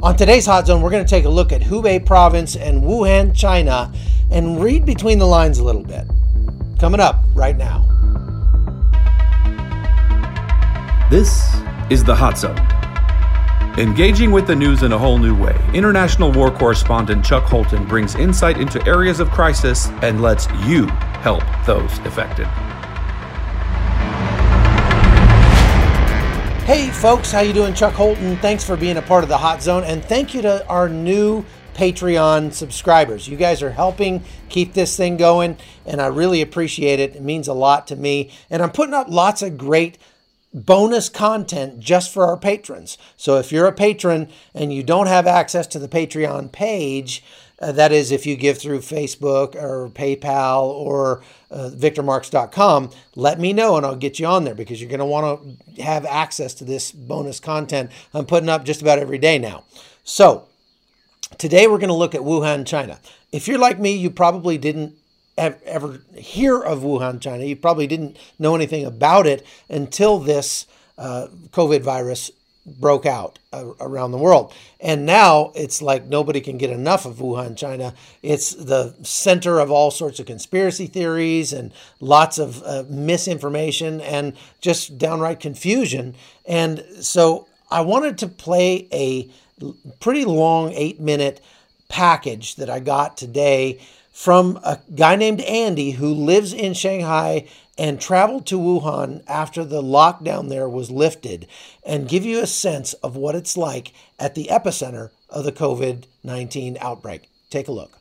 On today's Hot Zone, we're going to take a look at Hubei province and Wuhan, China, and read between the lines a little bit. Coming up right now. This is the Hot Zone. Engaging with the news in a whole new way, international war correspondent Chuck Holton brings insight into areas of crisis and lets you help those affected. Hey folks, how you doing? Chuck Holton. Thanks for being a part of the Hot Zone, and thank you to our new Patreon subscribers. You guys are helping keep this thing going, and I really appreciate it. It means a lot to me, and I'm putting up lots of great bonus content just for our patrons. So if you're a patron and you don't have access to the Patreon page, that is if you give through Facebook or PayPal or victormarks.com, let me know and I'll get you on there, because you're going to want to have access to this bonus content I'm putting up just about every day now. So today we're going to look at Wuhan, China. If you're like me, you probably didn't ever hear of Wuhan, China. You probably didn't know anything about it until this COVID virus broke out around the world. And now it's like nobody can get enough of Wuhan, China. It's the center of all sorts of conspiracy theories and lots of misinformation and just downright confusion. And so I wanted to play a pretty long 8-minute package that I got today from a guy named Andy who lives in Shanghai and traveled to Wuhan after the lockdown there was lifted, and give you a sense of what it's like at the epicenter of the COVID-19 outbreak. Take a look.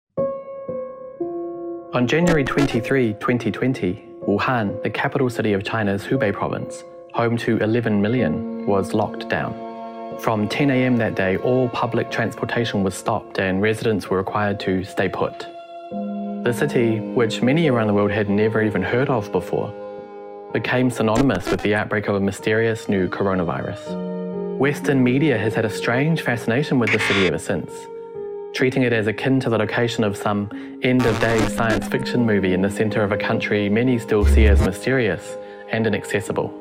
On January 23, 2020, Wuhan, the capital city of China's Hubei province, home to 11 million, was locked down. From 10 a.m. that day, all public transportation was stopped and residents were required to stay put. The city, which many around the world had never even heard of before, became synonymous with the outbreak of a mysterious new coronavirus. Western media has had a strange fascination with the city ever since, treating it as akin to the location of some end-of-day science fiction movie in the center of a country many still see as mysterious and inaccessible.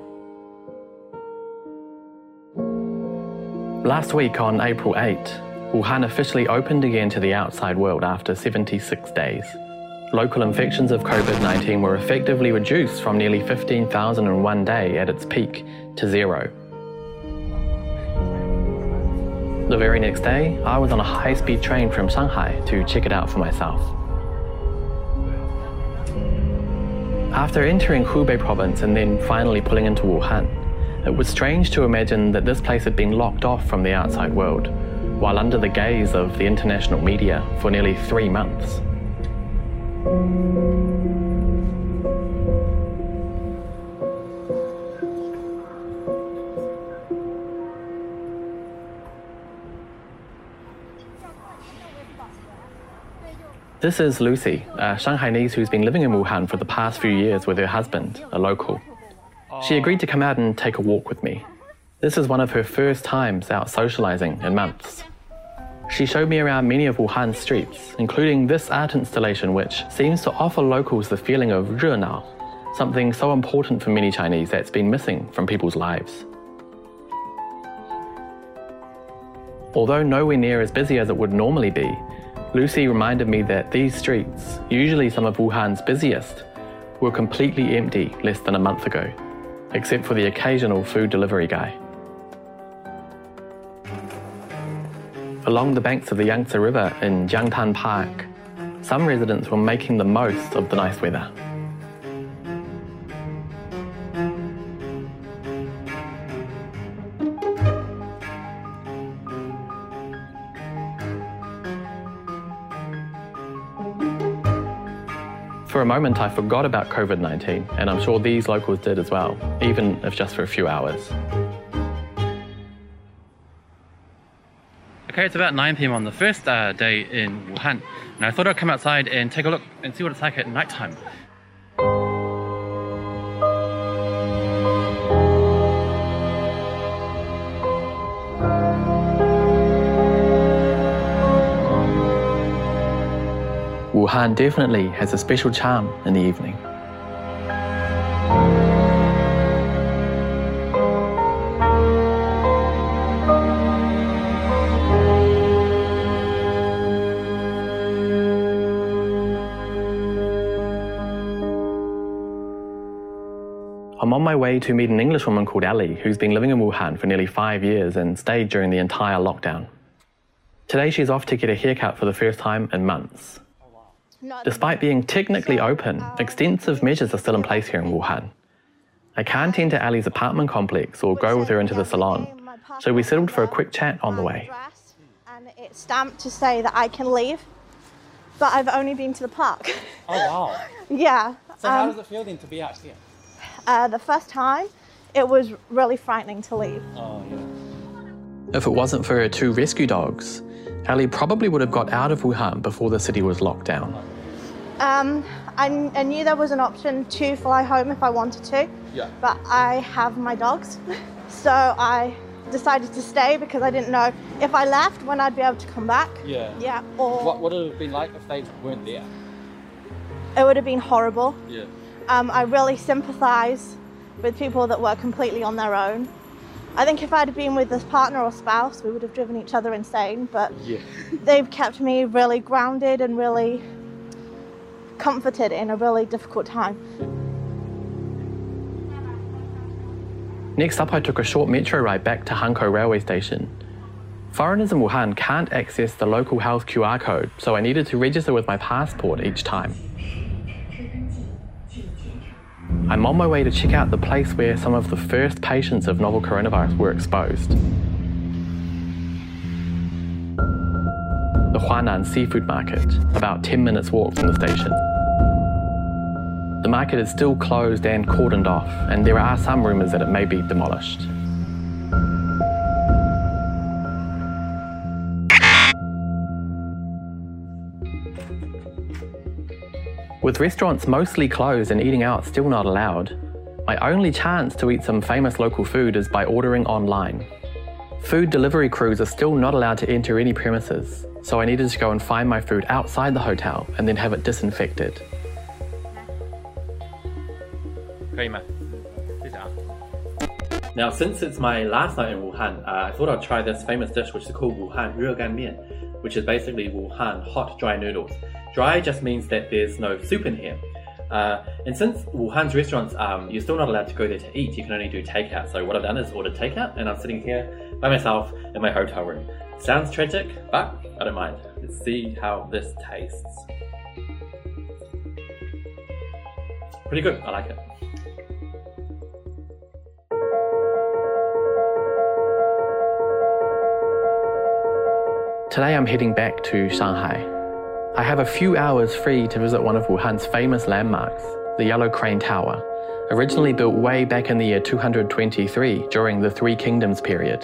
Last week on April 8, Wuhan officially opened again to the outside world after 76 days. Local infections of COVID-19 were effectively reduced from nearly 15,000 in one day at its peak to 0. The very next day, I was on a high-speed train from Shanghai to check it out for myself. After entering Hubei province and then finally pulling into Wuhan, it was strange to imagine that this place had been locked off from the outside world, while under the gaze of the international media for nearly 3 months. This is Lucy, a Shanghainese who's been living in Wuhan for the past few years with her husband, a local. She agreed to come out and take a walk with me. This is one of her first times out socializing in months. She showed me around many of Wuhan's streets, including this art installation which seems to offer locals the feeling of 热闹, something so important for many Chinese that's been missing from people's lives. Although nowhere near as busy as it would normally be, Lucy reminded me that these streets, usually some of Wuhan's busiest, were completely empty less than a month ago, except for the occasional food delivery guy. Along the banks of the Yangtze River in Jiangtan Park, some residents were making the most of the nice weather. For a moment, I forgot about COVID-19, and I'm sure these locals did as well, even if just for a few hours. Okay, it's about 9 p.m. on the first day in Wuhan, and I thought I'd come outside and take a look and see what it's like at nighttime. Wuhan definitely has a special charm in the evening. on my way to meet an Englishwoman called Ali, who's been living in Wuhan for nearly 5 years and stayed during the entire lockdown. Today she's off to get a haircut for the first time in months. Despite being technically open, extensive measures are still in place here in Wuhan. I can't enter Ali's apartment complex or go with her into the salon, so we settled for a quick chat on the way. And it's stamped to say that I can leave, but I've only been to the park. Oh, wow. Yeah. So how does it feel then to be out here? The first time, it was really frightening to leave. Oh, yeah. If it wasn't for her 2 rescue dogs, Ali probably would have got out of Wuhan before the city was locked down. I knew there was an option to fly home if I wanted to, but I have my dogs, so I decided to stay because I didn't know if I left when I'd be able to come back. Yeah. Or What would it have been like if they weren't there? it would have been horrible. Yeah. I really sympathise with people that were completely on their own. I think if I'd been with this partner or spouse, we would have driven each other insane, but they've kept me really grounded and really comforted in a really difficult time. Next up, I took a short metro ride back to Hankou railway station. Foreigners in Wuhan can't access the local health QR code, so I needed to register with my passport each time. I'm on my way to check out the place where some of the first patients of novel coronavirus were exposed. The Huanan Seafood Market, about 10 minutes walk from the station. The market is still closed and cordoned off, and there are some rumours that it may be demolished. With restaurants mostly closed and eating out still not allowed, my only chance to eat some famous local food is by ordering online. Food delivery crews are still not allowed to enter any premises, so I needed to go and find my food outside the hotel and then have it disinfected. Now, since it's my last night in Wuhan, I thought I'd try this famous dish which is called Wuhan Regan Mian, which is basically Wuhan hot dry noodles. Dry just means that there's no soup in here. And since Wuhan's restaurants, you're still not allowed to go there to eat, you can only do takeout. So what I've done is ordered takeout, and I'm sitting here by myself in my hotel room. Sounds tragic, but I don't mind. Let's see how this tastes. Pretty good, I like it. Today I'm heading back to Shanghai. I have a few hours free to visit one of Wuhan's famous landmarks, the Yellow Crane Tower, originally built way back in the year 223 during the Three Kingdoms period.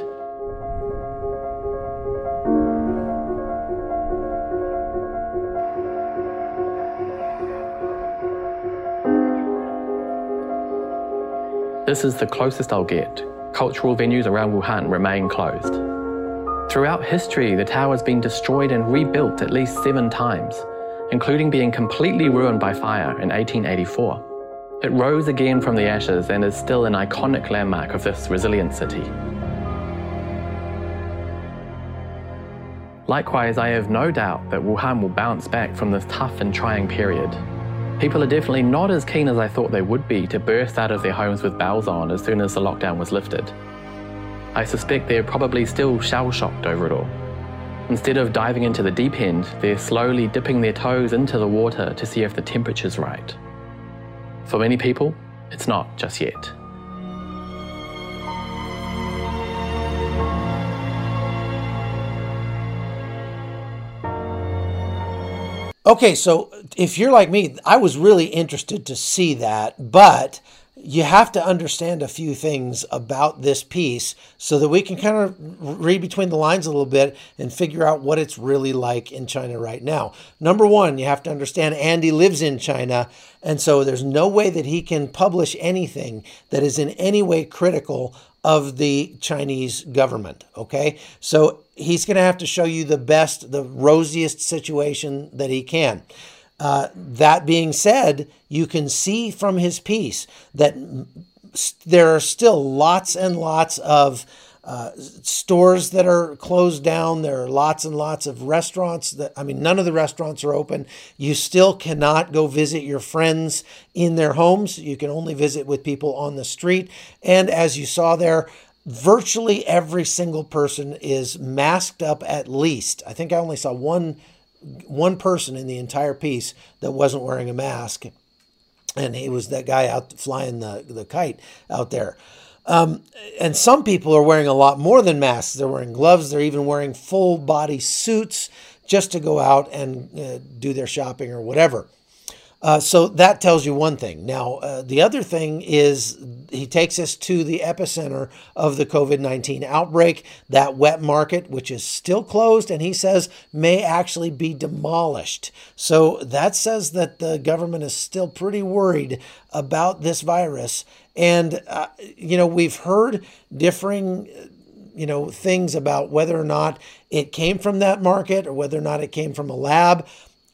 This is the closest I'll get. Cultural venues around Wuhan remain closed. Throughout history, the tower's been destroyed and rebuilt at least 7 times, including being completely ruined by fire in 1884. It rose again from the ashes and is still an iconic landmark of this resilient city. Likewise, I have no doubt that Wuhan will bounce back from this tough and trying period. People are definitely not as keen as I thought they would be to burst out of their homes with bells on as soon as the lockdown was lifted. I suspect they're probably still shell-shocked over it all. Instead of diving into the deep end, they're slowly dipping their toes into the water to see if the temperature's right. For many people, it's not just yet. Okay, so if you're like me, I was really interested to see that, but you have to understand a few things about this piece so that we can kind of read between the lines a little bit and figure out what it's really like in China right now. Number one, you have to understand Andy lives in China, and so there's no way that he can publish anything that is in any way critical of the Chinese government, okay? So he's going to have to show you the best, the rosiest situation that he can. That being said, you can see from his piece that there are still lots and lots of stores that are closed down. There are lots and lots of restaurants none of the restaurants are open. You still cannot go visit your friends in their homes. You can only visit with people on the street. And as you saw there, virtually every single person is masked up at least. I think I only saw one person in the entire piece that wasn't wearing a mask. And he was that guy out flying the kite out there. And some people are wearing a lot more than masks. They're wearing gloves. They're even wearing full body suits just to go out and do their shopping or whatever. So that tells you one thing. Now, the other thing is he takes us to the epicenter of the COVID-19 outbreak, that wet market, which is still closed, and he says may actually be demolished. So that says that the government is still pretty worried about this virus. And, we've heard differing things about whether or not it came from that market or whether or not it came from a lab.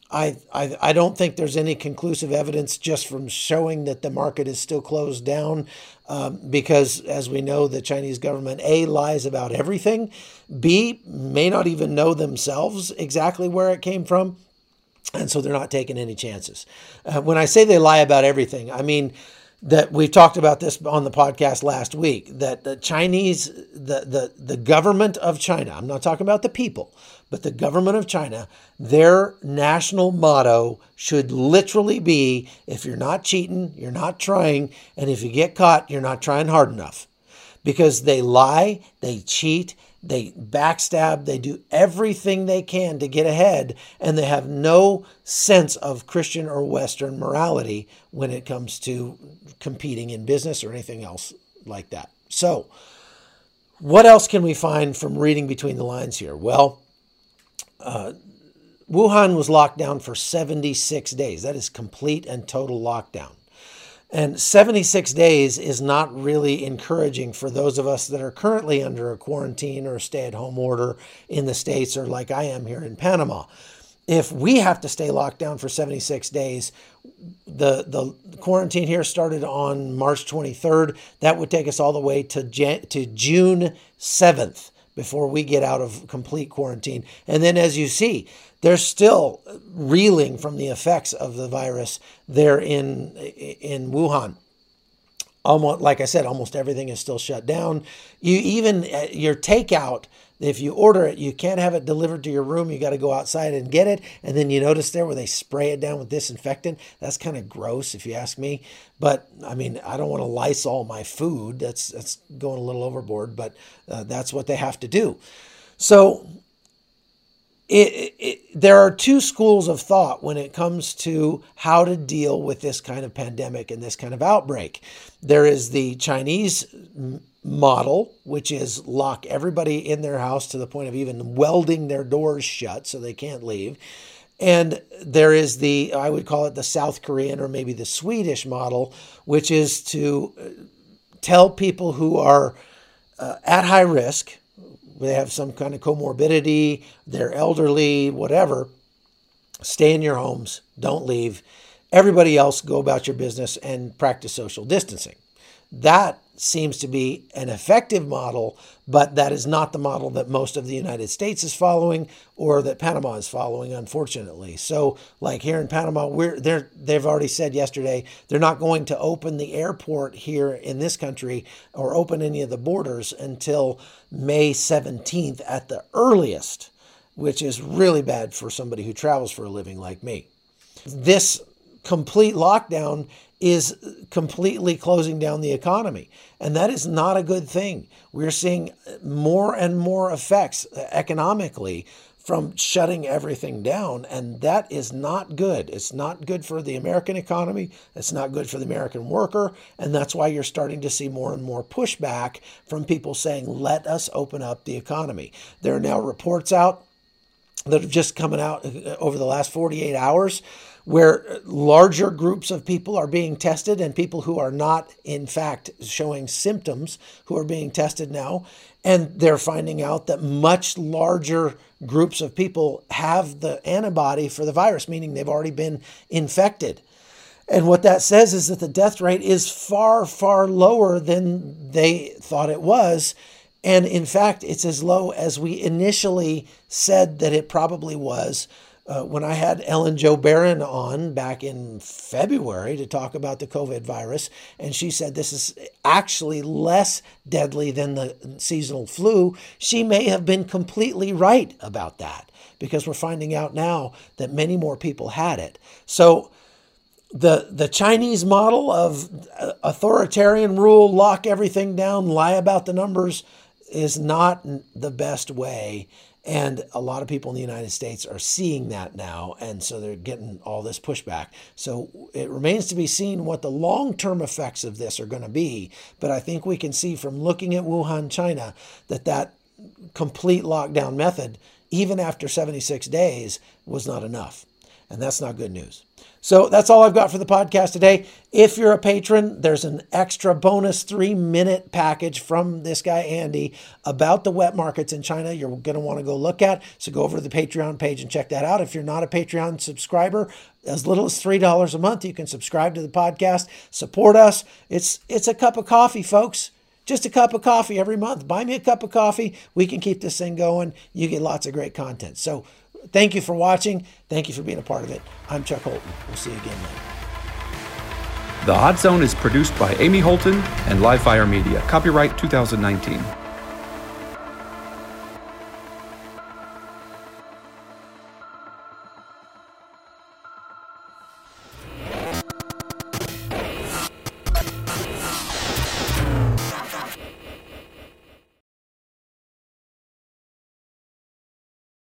I don't think there's any conclusive evidence just from showing that the market is still closed down because, as we know, the Chinese government, A, lies about everything, B, may not even know themselves exactly where it came from, and so they're not taking any chances. When I say they lie about everything, I mean that we talked about this on the podcast last week, that the Chinese, the government of China, I'm not talking about the people, but the government of China, their national motto should literally be, if you're not cheating, you're not trying, and if you get caught, you're not trying hard enough. Because they lie, they cheat, they backstab, they do everything they can to get ahead, and they have no sense of Christian or Western morality when it comes to competing in business or anything else like that. So, what else can we find from reading between the lines here? Well, Wuhan was locked down for 76 days. That is complete and total lockdown. And 76 days is not really encouraging for those of us that are currently under a quarantine or a stay-at-home order in the States, or like I am here in Panama. If we have to stay locked down for 76 days, the quarantine here started on March 23rd. That would take us all the way to June 7th before we get out of complete quarantine. And then, as you see, they're still reeling from the effects of the virus there in Wuhan. Almost, like I said, almost everything is still shut down. Your takeout, if you order it, you can't have it delivered to your room. You got to go outside and get it. And then you notice there where they spray it down with disinfectant. That's kind of gross, if you ask me. But I mean, I don't want to Lysol my food. That's going a little overboard. But that's what they have to do. So there are two schools of thought when it comes to how to deal with this kind of pandemic and this kind of outbreak. There is the Chinese model, which is lock everybody in their house to the point of even welding their doors shut so they can't leave. And there is I would call it the South Korean or maybe the Swedish model, which is to tell people who are at high risk, they have some kind of comorbidity, they're elderly, whatever, stay in your homes, don't leave. Everybody else, go about your business and practice social distancing. That seems to be an effective model, but that is not the model that most of the United States is following or that Panama is following, unfortunately. So like here in Panama, they've already said yesterday they're not going to open the airport here in this country or open any of the borders until May 17th at the earliest, which is really bad for somebody who travels for a living like me. This complete lockdown is completely closing down the economy. And that is not a good thing. We're seeing more and more effects economically from shutting everything down. And that is not good. It's not good for the American economy. It's not good for the American worker. And that's why you're starting to see more and more pushback from people saying, let us open up the economy. There are now reports out that have just coming out over the last 48 hours where larger groups of people are being tested and people who are not, in fact, showing symptoms who are being tested now. And they're finding out that much larger groups of people have the antibody for the virus, meaning they've already been infected. And what that says is that the death rate is far, far lower than they thought it was. And in fact, it's as low as we initially said that it probably was when I had Ellen Jo Barron on back in February to talk about the COVID virus. And she said this is actually less deadly than the seasonal flu. She may have been completely right about that, because we're finding out now that many more people had it. So the Chinese model of authoritarian rule, lock everything down, lie about the numbers, is not the best way. And a lot of people in the United States are seeing that now. And so they're getting all this pushback. So it remains to be seen what the long-term effects of this are going to be. But I think we can see from looking at Wuhan, China, that complete lockdown method, even after 76 days, was not enough. And that's not good news. So that's all I've got for the podcast today. If you're a patron, there's an extra bonus 3-minute package from this guy, Andy, about the wet markets in China you're going to want to go look at. So go over to the Patreon page and check that out. If you're not a Patreon subscriber, as little as $3 a month, you can subscribe to the podcast, support us. It's a cup of coffee, folks. Just a cup of coffee every month. Buy me a cup of coffee. We can keep this thing going. You get lots of great content. So thank you for watching. Thank you for being a part of it. I'm Chuck Holton. We'll see you again later. The Hot Zone is produced by Amy Holton and Livefire Media. Copyright 2019.